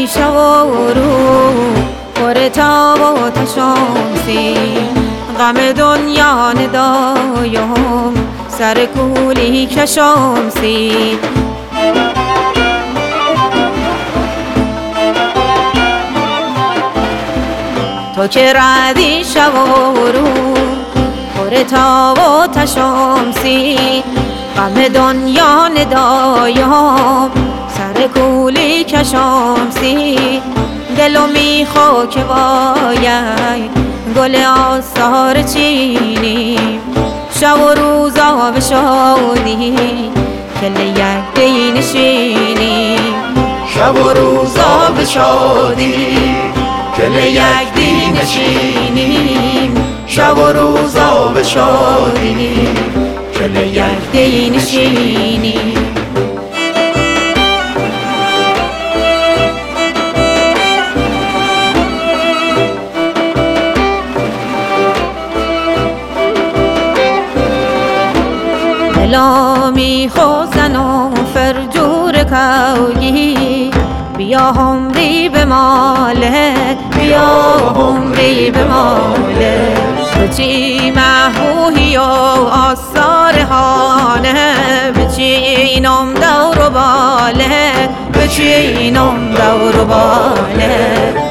ردی شب و رو پر تاب و تشامسی غم دنیا ندایم سر کولی کشامسی تو که ردی شب و رو پر تاب و تشامسی غم دنیا ندایم سر کولی کشامسی دلو میخوا که باید گل آثار چینی شب و روزا به شادی کل یک دی نشینی شب و روزا به شادی کل یک دی نشینیم شب و روزا به شادی کل یک دی نشینیم دلامی خوزن و فرجور کوگی بیا همری به مالت بیا همری به مالت بچی محبوهی و آثار خانه بچینم دور و بالت بچینم دور و بالت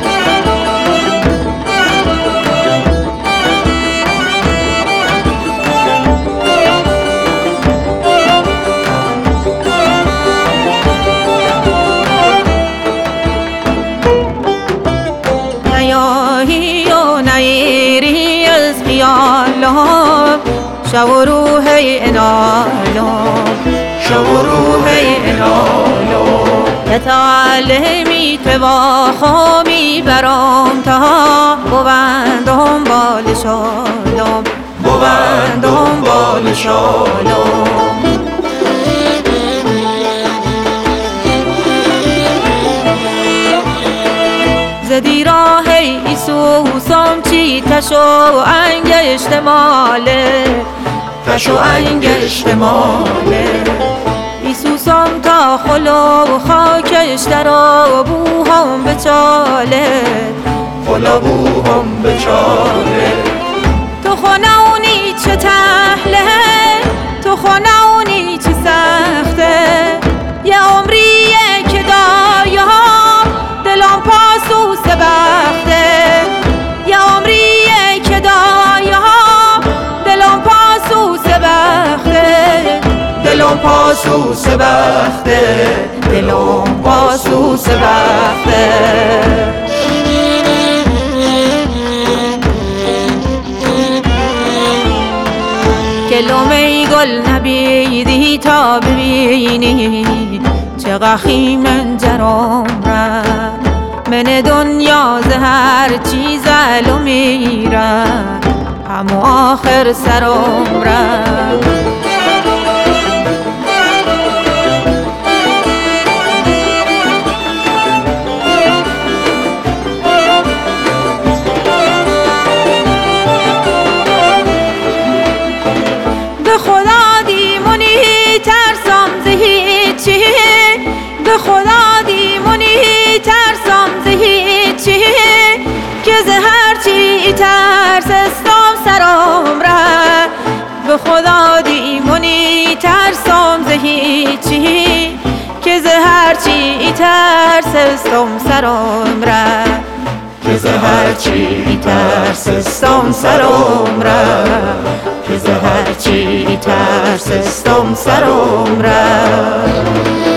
نیاهی و نیری از خیالم شب و روح انالم شب و روح انالم یتعلمی که با خامی برام تا بوندم بال شالم بوندم بال شالم زدی راه ایسوسم چی تشو انگشت ماله تشو انگشت ماله ایسوسم تا خلا و خاکش درا بوهم به چاله خلا بوهم به چاله تو خونونی چه تحله تو خونونی چه سخته یه عمریه که دایم دلم پاسوس بخته یه عمریه که دایم دلم پاسوس بخته دلم پاسوس بخته دلم پاسوس بخته کلومه گل نبیدی تا ببینی چقدر خیمن جرام را من دنیا زهر چیز علو میره همو آخر سرم را به خدا دیمونی ترسم زهیچی به خدا دیمونی ترسم زهیچی که زهر چی ترسستم سرم را به خدا دیمونی ترسم زهیچی که زهر چی ترسستم سرم را که زهر چی ترسستم سرم را که زهر چی ترسستم سرم را